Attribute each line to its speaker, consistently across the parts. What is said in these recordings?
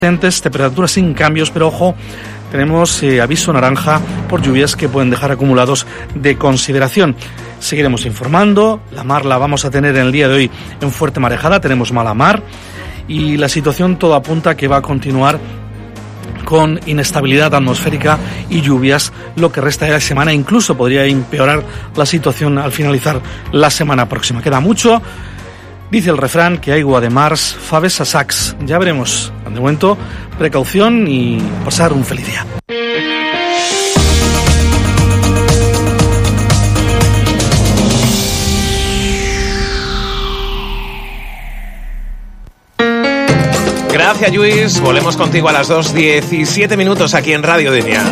Speaker 1: Temperaturas sin cambios, pero ojo, tenemos aviso naranja por lluvias que pueden dejar acumulados de consideración. Seguiremos informando. La mar la vamos a tener en el día de hoy en fuerte marejada, tenemos mala mar y la situación todo apunta que va a continuar con inestabilidad atmosférica y lluvias lo que resta de la semana. Incluso podría empeorar la situación al finalizar la semana próxima. Queda mucho. Dice el refrán que aigua de març fa vés a sacs. Ya veremos. De momento, precaución y pasar un feliz día.
Speaker 2: Gracias, Lluís. Volvemos contigo a las 2:17 minutos aquí en Radio Denia.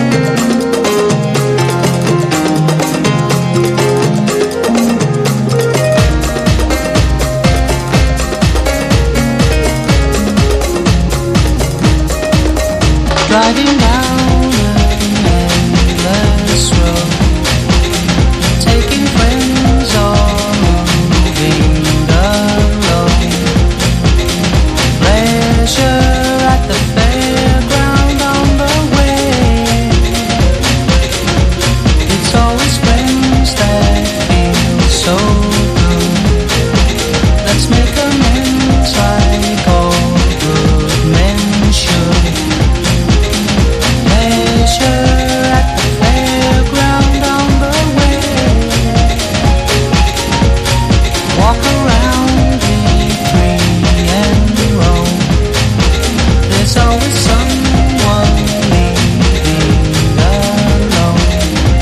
Speaker 3: Driving down an endless road, taking friends or moving alone. Pleasure at the fairground on the way. It's always friends that feel so good. Let's make amends like all good men should. At the fairground on the way. Walk around, be free and roam. There's always someone leaving alone.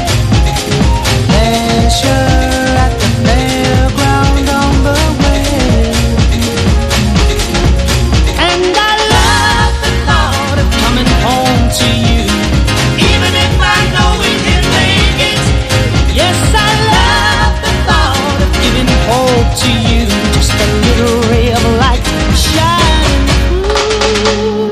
Speaker 3: Pleasure at the fairground on the way. And I love the thought of coming home to you. Hope to you, just a little ray of light shining through.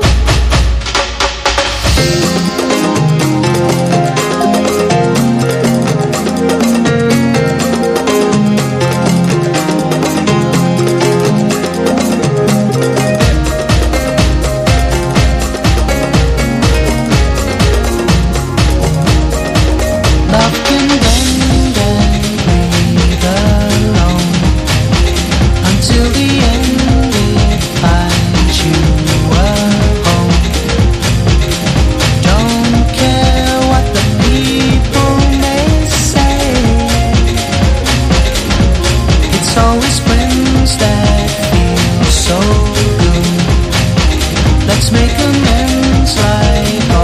Speaker 3: Love can bend and breathe alone till the end it finds you a home. Don't care what the people may say. It's always friends that feel so good. Let's make amends like